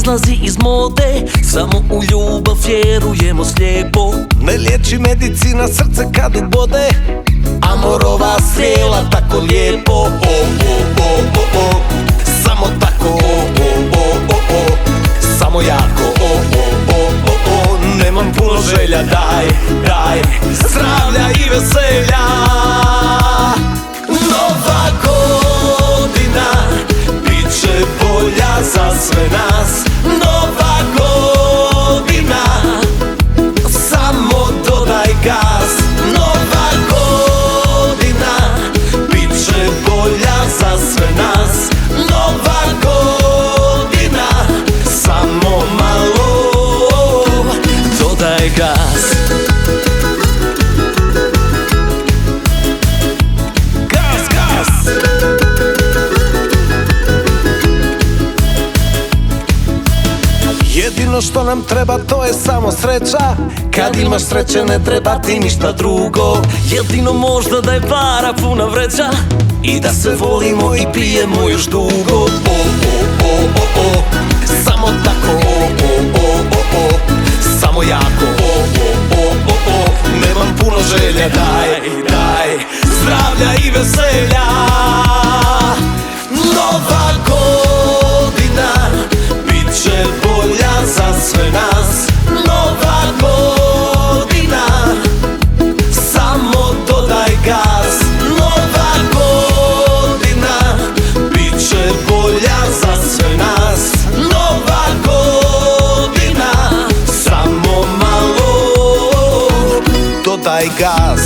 izlazi iz mode, samo u ljubav vjerujemo slijepo. Ne liječi medicina srce kad ubode, amorova strijela tako lijepo. O, o, o, o, o, samo tako. O, o, o, o, o, samo jako. O, o, o, o, o, nemam puno želja. Daj, daj, zdravlja i veselja. Nova godina bit će bolja za sve nas. Nova godina, samo dodaj gas. Nova godina bit će bolja za sve nas. Nova godina, samo malo dodaj gas. Gas, gas. Jedino što nam treba to je samo sreća. Kad imaš sreće ne treba ti ništa drugo. Jedino možda da je para puna vreća I da se volimo i pijemo još dugo. O, o, o, o, o, samo tako. O, o, o, o, o, samo jako. O, o, o, o, o, nemam puno želja. Daj, daj, zdravlja i veselja. Nova godina bit će bolja za sve nas. Nova godina, samo dodaj gas. Nova godina bit će bolja za sve nas. Nova godina, samo malo dodaj gas.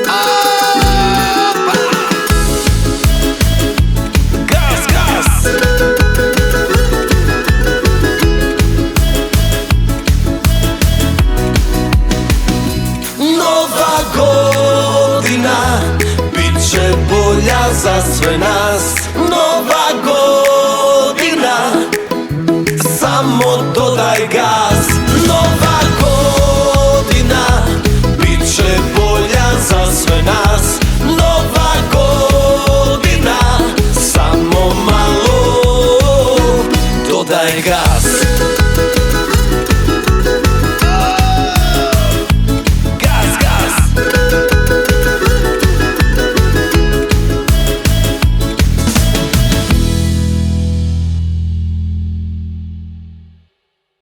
Gas, gas. Nova godina bit će bolja za sve nas. Nova godina, samo dodaj gas.